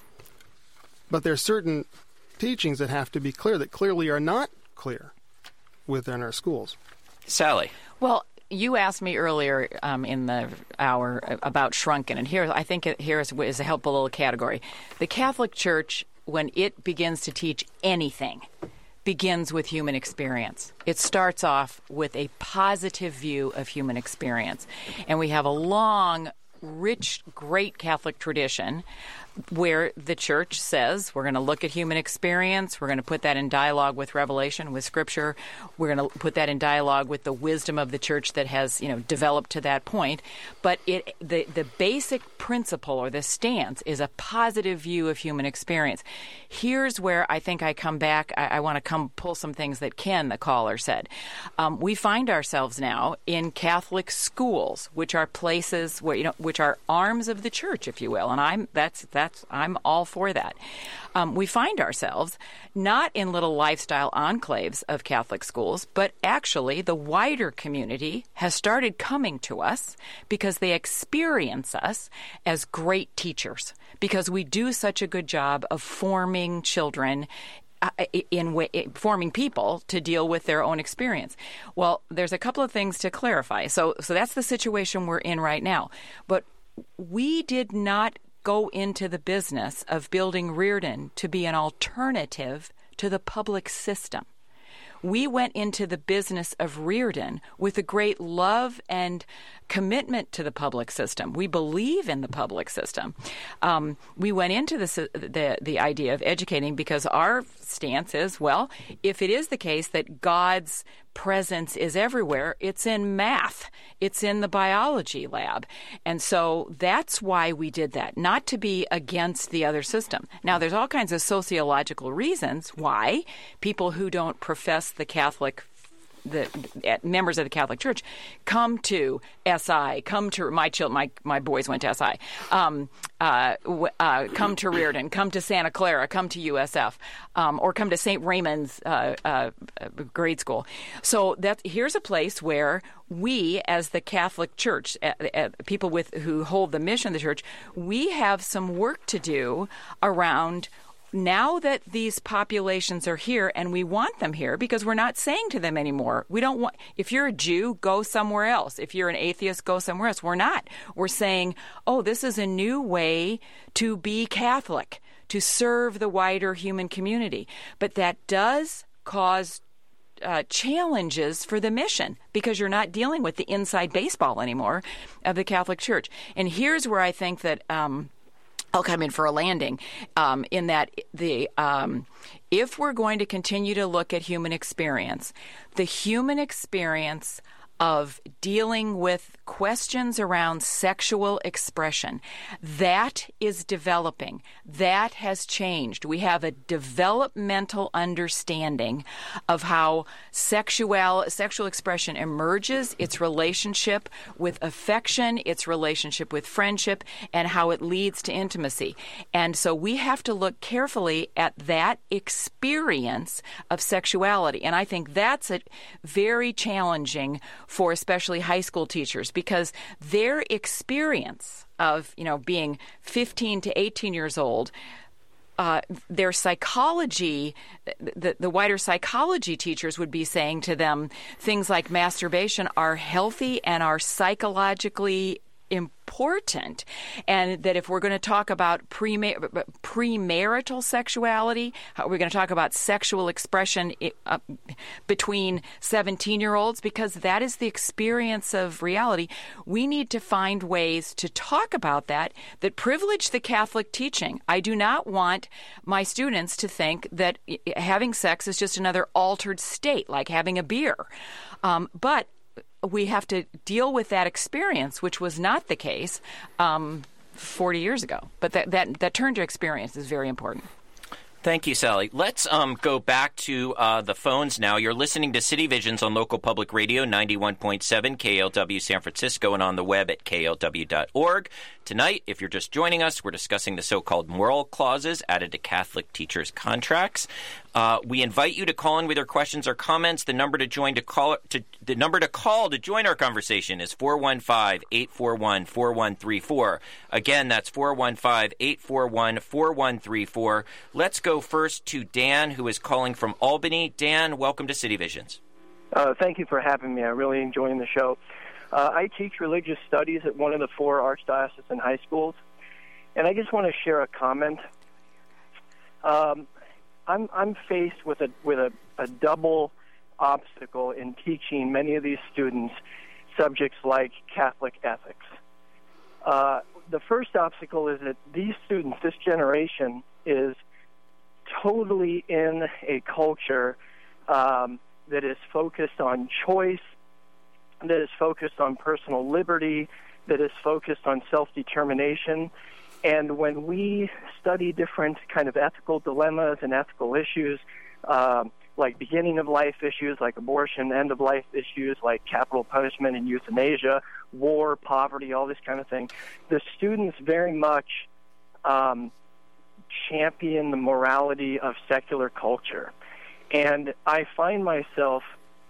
But there are certain teachings that have to be clear that clearly are not clear within our schools. Sally. Well, you asked me earlier um, in the hour about shrunken, and here I think it, here is, is a helpful little category. The Catholic Church when it begins to teach anything, begins with human experience. It starts off with a positive view of human experience. And we have a long, rich, great Catholic tradition where the church says we're going to look at human experience, we're going to put that in dialogue with Revelation, with Scripture, we're going to put that in dialogue with the wisdom of the church that has, you know, developed to that point. But it the, the basic principle or the stance is a positive view of human experience. Here's where I think I come back. I, I want to come pull some things that Ken, the caller, said. Um, we find ourselves now in Catholic schools, which are places where, you know, which are arms of the church, if you will, and I'm that's that's That's, I'm all for that. Um, we find ourselves not in little lifestyle enclaves of Catholic schools, but actually the wider community has started coming to us because they experience us as great teachers, because we do such a good job of forming children in way, forming people to deal with their own experience. Well, there's a couple of things to clarify. So, so that's the situation we're in right now. But we did not go into the business of building Reardon to be an alternative to the public system. We went into the business of Reardon with a great love and commitment to the public system. We believe in the public system. Um, we went into this, the the idea of educating because our stance is, well, if it is the case that God's presence is everywhere, it's in math, it's in the biology lab. And so that's why we did that, not to be against the other system. Now, there's all kinds of sociological reasons why people who don't profess the Catholic the members of the Catholic Church come to S I, come to my children, my my boys went to S I, um, uh, uh, come to Reardon, come to Santa Clara, come to U S F, um, or come to Saint Raymond's uh, uh, grade school. So that here's a place where we, as the Catholic Church, uh, uh, people with who hold the mission of the Church, we have some work to do around. Now that these populations are here, and we want them here because we're not saying to them anymore, we don't want, if you're a Jew, go somewhere else. If you're an atheist, go somewhere else. We're not. We're saying, oh, this is a new way to be Catholic, to serve the wider human community. But that does cause uh, challenges for the mission because you're not dealing with the inside baseball anymore of the Catholic Church. And here's where I think that... Um, I'll come in for a landing um, in that the um, if we're going to continue to look at human experience, the human experience of dealing with questions around sexual expression, that is developing. That has changed. We have a developmental understanding of how sexual sexual expression emerges, its relationship with affection, its relationship with friendship, and how it leads to intimacy. And so we have to look carefully at that experience of sexuality. And I think that's a very challenging for especially high school teachers, because their experience of, you know, being fifteen to eighteen years old, uh, their psychology, the, the wider psychology teachers would be saying to them things like masturbation are healthy and are psychologically important, and that if we're going to talk about premar- premarital sexuality, we're going to talk about sexual expression uh, between seventeen-year-olds, because that is the experience of reality. We need to find ways to talk about that that privilege the Catholic teaching. I do not want my students to think that having sex is just another altered state, like having a beer. Um, but we have to deal with that experience, which was not the case um, forty years ago. But that, that, that turn to experience is very important. Thank you, Sally. Let's um, go back to uh, the phones now. You're listening to City Visions on local public radio, ninety-one point seven K L W San Francisco, and on the web at K L W dot org. Tonight, if you're just joining us, we're discussing the so-called moral clauses added to Catholic teachers' contracts. Uh, we invite you to call in with your questions or comments. The number to join to call to the number to call to join our conversation is four one five, eight four one, four one three four. Again, that's four one five, eight four one, four one three four. Let's go first to Dan, who is calling from Albany. Dan, welcome to City Visions. Uh, thank you for having me. I'm really enjoying the show. Uh, I teach religious studies at one of the four archdiocesan high schools, and I just want to share a comment. um, I'm I'm faced with a with a, a double obstacle in teaching many of these students subjects like Catholic ethics. Uh, the first obstacle is that these students, this generation, is totally in a culture um, that is focused on choice, that is focused on personal liberty, that is focused on self-determination. And when we study different kind of ethical dilemmas and ethical issues, uh, like beginning-of-life issues, like abortion, end-of-life issues, like capital punishment and euthanasia, war, poverty, all this kind of thing, the students very much um, champion the morality of secular culture. And I find myself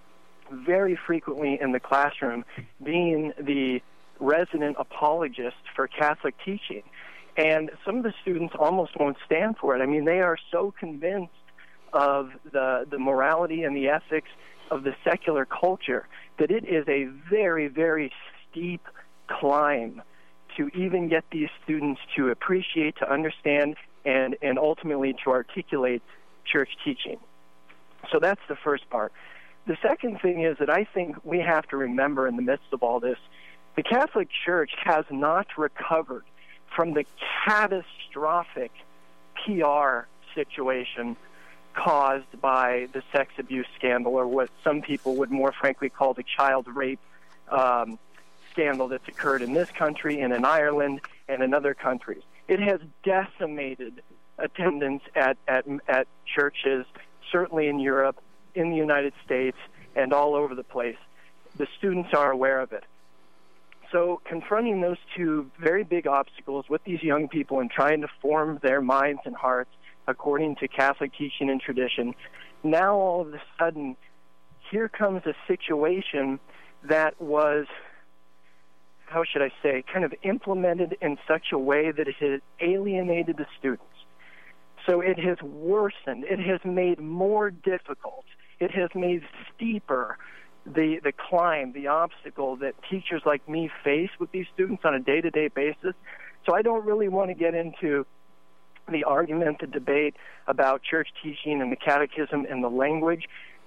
very frequently in the classroom being the resident apologist for Catholic teaching. And some of the students almost won't stand for it. I mean, they are so convinced of the, the morality and the ethics of the secular culture that it is a very, very steep climb to even get these students to appreciate, to understand, and, and ultimately to articulate church teaching. So that's the first part. The second thing is that I think we have to remember in the midst of all this, the Catholic Church has not recovered from the catastrophic P R situation caused by the sex abuse scandal, or what some people would more frankly call the child rape um, scandal that's occurred in this country and in Ireland and in other countries. It has decimated attendance at, at, at churches, certainly in Europe, in the United States, and all over the place. The students are aware of it. So confronting those two very big obstacles with these young people and trying to form their minds and hearts according to Catholic teaching and tradition, now all of a sudden, here comes a situation that was, how should I say, kind of implemented in such a way that it has alienated the students. So it has worsened. It has made more difficult. It has made steeper the the climb, the obstacle that teachers like me face with these students on a day-to-day basis. So I don't really want to get into the argument, the debate about church teaching and the catechism and the language.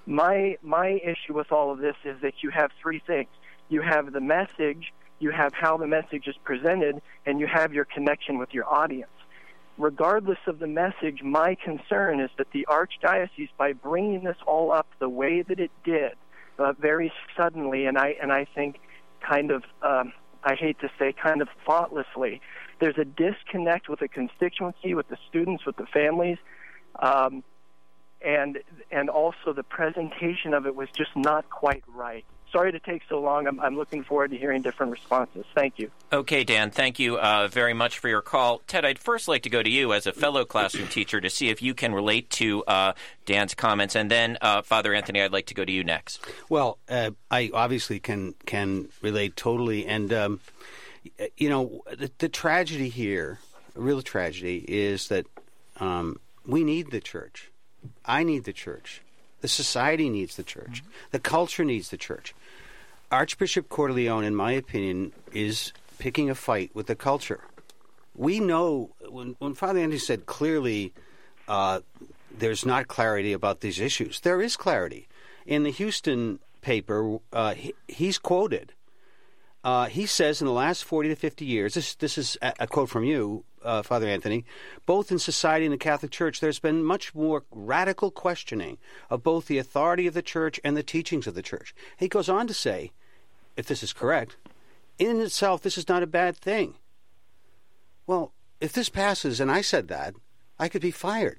My my issue with all of this is that you have three things. You have the message, you have how the message is presented, and you have your connection with your audience. Regardless of the message, my concern is that the Archdiocese, by bringing this all up the way that it did, uh, very suddenly, and I and I think kind of, um, I hate to say, kind of thoughtlessly, there's a disconnect with the constituency, with the students, with the families, um, and and also the presentation of it was just not quite right. Sorry to take so long. I'm, I'm looking forward to hearing different responses. Thank you. Okay, Dan, thank you uh, very much for your call. Ted, I'd first like to go to you as a fellow classroom teacher to see if you can relate to uh, Dan's comments. And then, uh, Father Anthony, I'd like to go to you next. Well, uh, I obviously can can relate totally. And, um, you know, the, the tragedy here, the real tragedy, is that um, we need the church. I need the church. The society needs the church. Mm-hmm. The culture needs the church. Archbishop Cordileone, in my opinion, is picking a fight with the culture. We know, when, when Father Anthony said clearly uh, there's not clarity about these issues, there is clarity. In the Houston paper, uh, he, he's quoted. Uh, he says in the last forty to fifty years, this, this is a, a quote from you, uh, Father Anthony, both in society and the Catholic Church, there's been much more radical questioning of both the authority of the Church and the teachings of the Church. He goes on to say, if this is correct, in itself, this is not a bad thing. Well, if this passes, and I said that, I could be fired.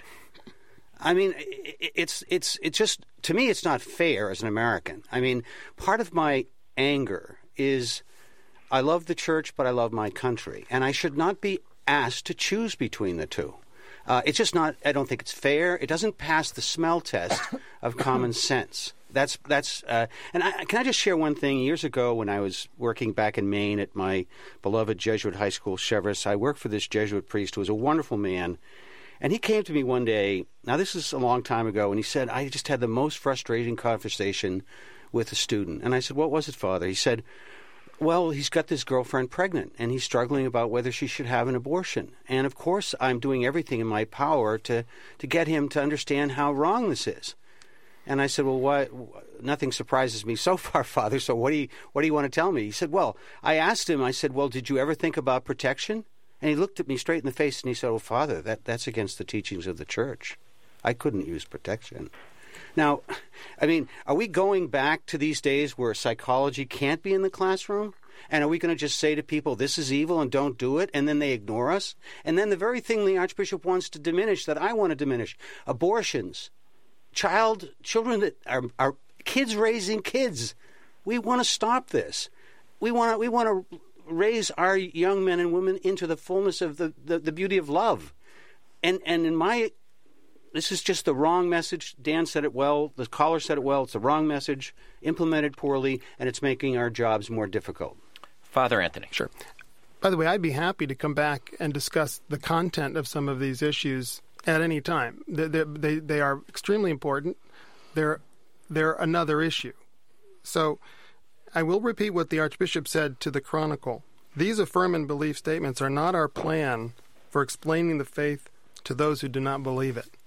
I mean, it's it's it's just, to me, it's not fair as an American. I mean, part of my anger is I love the church, but I love my country, and I should not be asked to choose between the two. Uh, it's just not, I don't think it's fair. It doesn't pass the smell test of common sense. That's, that's, uh, and I, can I just share one thing? Years ago when I was working back in Maine at my beloved Jesuit high school, Cheverus, I worked for this Jesuit priest who was a wonderful man. And he came to me one day, now this is a long time ago, and he said, I just had the most frustrating conversation with a student. And I said, what was it, Father? He said, Well, he's got this girlfriend pregnant, and he's struggling about whether she should have an abortion. And, of course, I'm doing everything in my power to, to get him to understand how wrong this is. And I said, well, what, nothing surprises me so far, Father, so what do you, what do you want to tell me? He said, well, I asked him, I said, well, did you ever think about protection? And he looked at me straight in the face, and he said, well, Father, that, that's against the teachings of the church. I couldn't use protection. Now, I mean, are we going back to these days where psychology can't be in the classroom? And are we going to just say to people, this is evil and don't do it, and then they ignore us? And then the very thing the Archbishop wants to diminish, that I want to diminish, abortions, child, children that are, are kids raising kids. We want to stop this. We want to, we want to raise our young men and women into the fullness of the, the, the beauty of love. And, and in my... This is just the wrong message. Dan said it well. The caller said it well. It's the wrong message, implemented poorly, and it's making our jobs more difficult. Father Anthony. Sure. By the way, I'd be happy to come back and discuss the content of some of these issues at any time. They, they, they are extremely important. They're, they're another issue. So I will repeat what the Archbishop said to the Chronicle. These affirm and belief statements are not our plan for explaining the faith to those who do not believe it.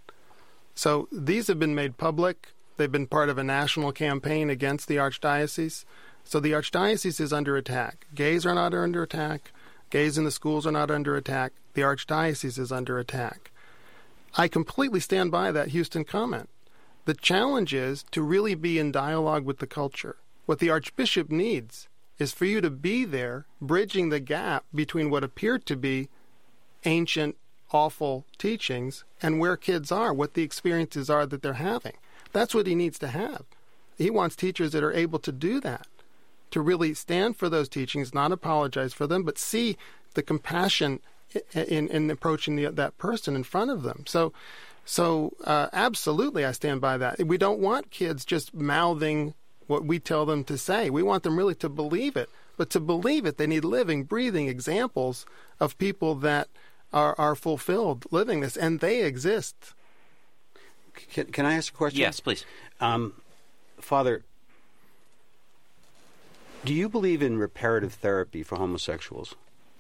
So these have been made public. They've been part of a national campaign against the Archdiocese. So the Archdiocese is under attack. Gays are not under attack. Gays in the schools are not under attack. The Archdiocese is under attack. I completely stand by that Houston comment. The challenge is to really be in dialogue with the culture. What the Archbishop needs is for you to be there, bridging the gap between what appear to be ancient, awful teachings and where kids are, what the experiences are that they're having. That's what he needs to have. He wants teachers that are able to do that, to really stand for those teachings, not apologize for them, but see the compassion in, in approaching the, that person in front of them. So, so uh, absolutely, I stand by that. We don't want kids just mouthing what we tell them to say. We want them really to believe it. But to believe it, they need living, breathing examples of people that Are, are fulfilled living this, and they exist. Can, can I ask a question? Yes, please. Um, Father, do you believe in reparative therapy for homosexuals?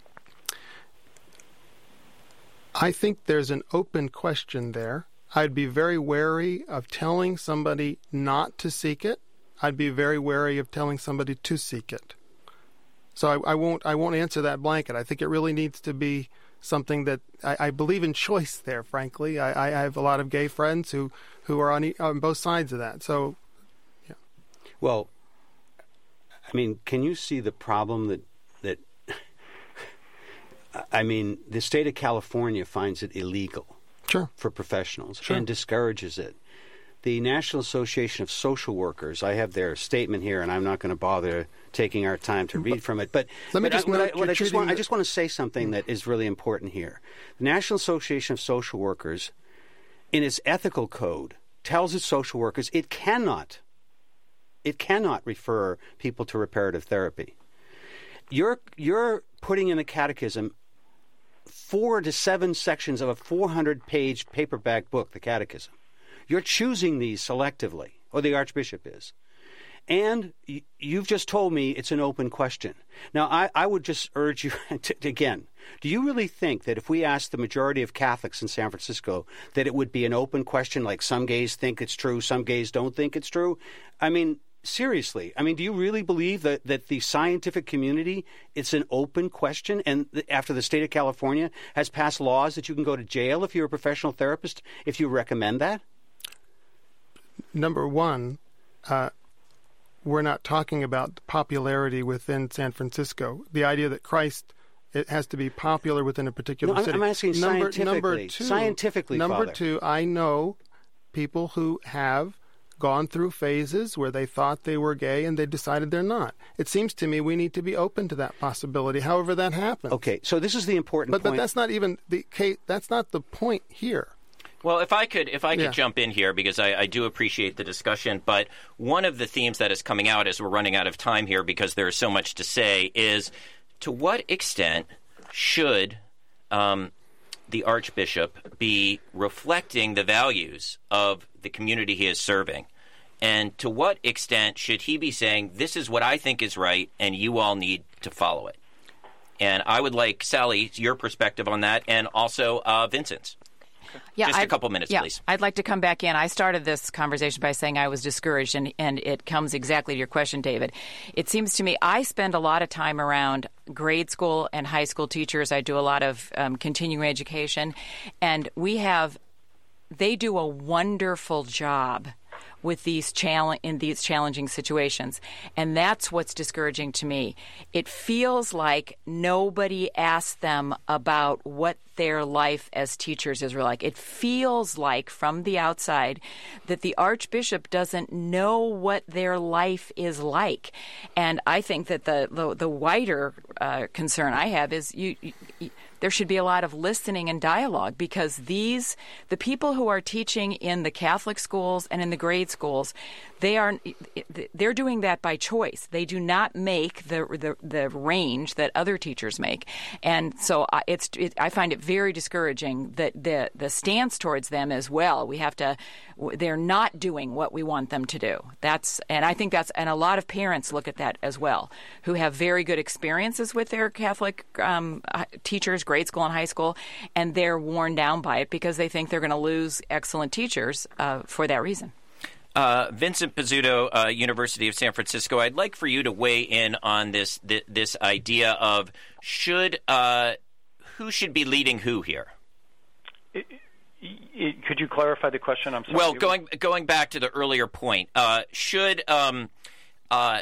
I think there's an open question there. I'd be very wary of telling somebody not to seek it. I'd be very wary of telling somebody to seek it. So I, I won't. I won't answer that blanket. I think it really needs to be something that I, I believe in choice there, frankly. I, I have a lot of gay friends who, who are on, on both sides of that. So, yeah. Well, I mean, can you see the problem that, that I mean, the state of California finds it illegal sure. for professionals sure. and discourages it. The National Association of Social Workers, I have their statement here, and I'm not going to bother taking our time to read from it. But let me but just I, note, what I, what I, just want, the... I just want to say something that is really important here. The National Association of Social Workers, in its ethical code, tells its social workers it cannot, it cannot refer people to reparative therapy. You're you're putting in the catechism four to seven sections of a four hundred page paperback book, the Catechism. You're choosing these selectively, or the Archbishop is. And y- you've just told me it's an open question. Now, I, I would just urge you, to, again, do you really think that if we asked the majority of Catholics in San Francisco that it would be an open question, like some gays think it's true, some gays don't think it's true? I mean, seriously, I mean, do you really believe that, that the scientific community, it's an open question? And th- after the state of California has passed laws that you can go to jail if you're a professional therapist, if you recommend that? Number one, uh, we're not talking about popularity within San Francisco. The idea that Christ it has to be popular within a particular no, I'm, city. I'm asking number, scientifically. Number two, scientifically, number Father. two, I know people who have gone through phases where they thought they were gay and they decided they're not. It seems to me we need to be open to that possibility, however that happens. Okay, so this is the important but, point. But that's not even the case. That's not the point here. Well, if I could, if I could yeah. jump in here, because I, I do appreciate the discussion, but one of the themes that is coming out as we're running out of time here, because there is so much to say, is to what extent should um, the Archbishop be reflecting the values of the community he is serving And to what extent should he be saying, this is what I think is right, and you all need to follow it? And I would like, Sally, your perspective on that, and also uh, Vincent's. Yeah, Just a I'd, couple minutes, yeah, please. I'd like to come back in. I started this conversation by saying I was discouraged, and, and it comes exactly to your question, David. It seems to me I spend a lot of time around grade school and high school teachers. I do a lot of um, continuing education, and we have they do a wonderful job with these challenge in these challenging situations, and that's what's discouraging to me. It feels like nobody asked them about what their life as teachers is like. It feels like from the outside that the Archbishop doesn't know what their life is like, and I think that the the, the wider uh, concern I have is you. you there should be a lot of listening and dialogue, because these, the people who are teaching in the Catholic schools and in the grade schools, they are, they're doing that by choice. They do not make the the, the range that other teachers make. And so it's, it, I find it very discouraging that the, the stance towards them as well. We have to, they're not doing what we want them to do. That's, and I think that's, and a lot of parents look at that as well, who have very good experiences with their Catholic um, teachers, grade school and high school, and they're worn down by it because they think they're going to lose excellent teachers uh, for that reason. Uh, Vincent Pizzuto, uh, University of San Francisco, I'd like for you to weigh in on this th- this idea of should uh, who should be leading who here? It, it, could you clarify the question? I'm sorry. Well, going going back to the earlier point, uh, should um, uh,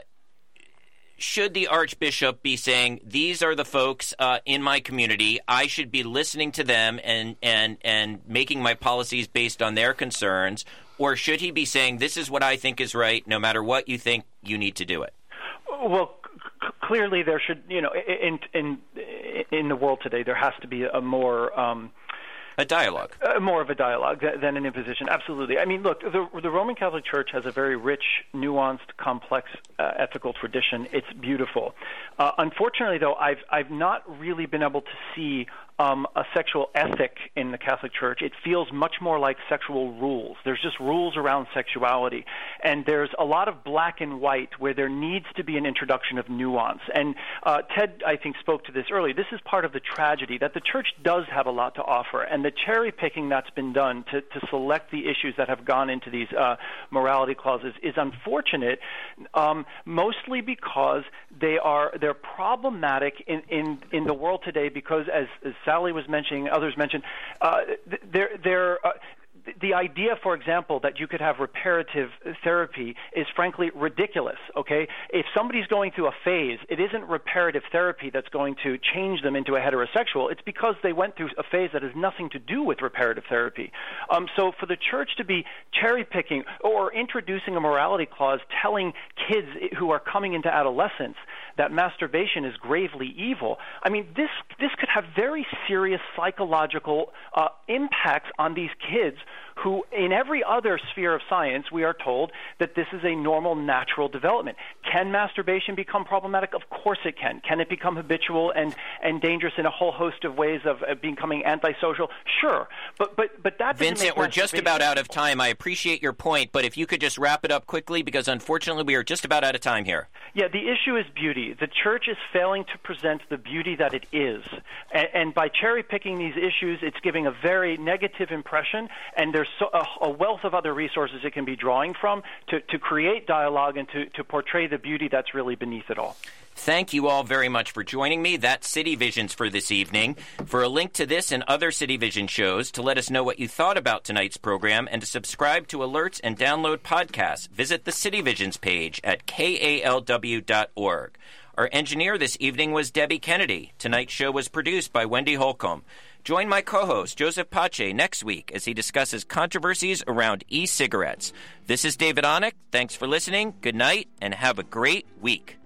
should the Archbishop be saying, these are the folks uh, in my community, I should be listening to them and, and, and making my policies based on their concerns, or should he be saying, this is what I think is right, no matter what you think, you need to do it? Well, c- clearly there should, you know, in, in, in the world today, there has to be a more... Um, A dialogue. Uh, more of a dialogue th- than an imposition. Absolutely. I mean, look, the, the Roman Catholic Church has a very rich, nuanced, complex uh, ethical tradition. It's beautiful. Uh, unfortunately, though, I've I've not really been able to see um, a sexual ethic in the Catholic Church. It feels much more like sexual rules. There's just rules around sexuality, and there's a lot of black and white where there needs to be an introduction of nuance. And uh, Ted, I think, spoke to this earlier. This is part of the tragedy, that the Church does have a lot to offer, and the cherry picking that's been done to, to select the issues that have gone into these uh, morality clauses is unfortunate, um, mostly because they are they're problematic in, in, in the world today. Because as, as Sally was mentioning, others mentioned, uh, they're they're. Uh, The idea, for example, that you could have reparative therapy is frankly ridiculous, okay? If somebody's going through a phase, it isn't reparative therapy that's going to change them into a heterosexual. It's because they went through a phase that has nothing to do with reparative therapy. Um, so for the Church to be cherry-picking or introducing a morality clause telling kids who are coming into adolescence that masturbation is gravely evil, I mean, this, this could have very serious psychological uh, impacts on these kids who, in every other sphere of science, we are told that this is a normal, natural development. Can masturbation become problematic? Of course it can. Can it become habitual and, and dangerous in a whole host of ways of uh, becoming antisocial? Sure. But but but that doesn't Vincent, make we're just about out of time. I appreciate your point, but if you could just wrap it up quickly, because unfortunately we are just about out of time here. Yeah, the issue is beauty. The Church is failing to present the beauty that it is. And, and by cherry-picking these issues, it's giving a very negative impression, and there's so, a, a wealth of other resources it can be drawing from to, to create dialogue and to, to portray the beauty that's really beneath it all. Thank you all very much for joining me. That's City Visions for this evening. For a link to this and other City Vision shows, to let us know what you thought about tonight's program, and to subscribe to alerts and download podcasts, visit the City Visions page at K A L W dot org. Our engineer this evening was Debbie Kennedy. Tonight's show was produced by Wendy Holcomb. Join my co-host, Joseph Pace, next week as he discusses controversies around e-cigarettes. This is David Onick. Thanks for listening. Good night, and have a great week.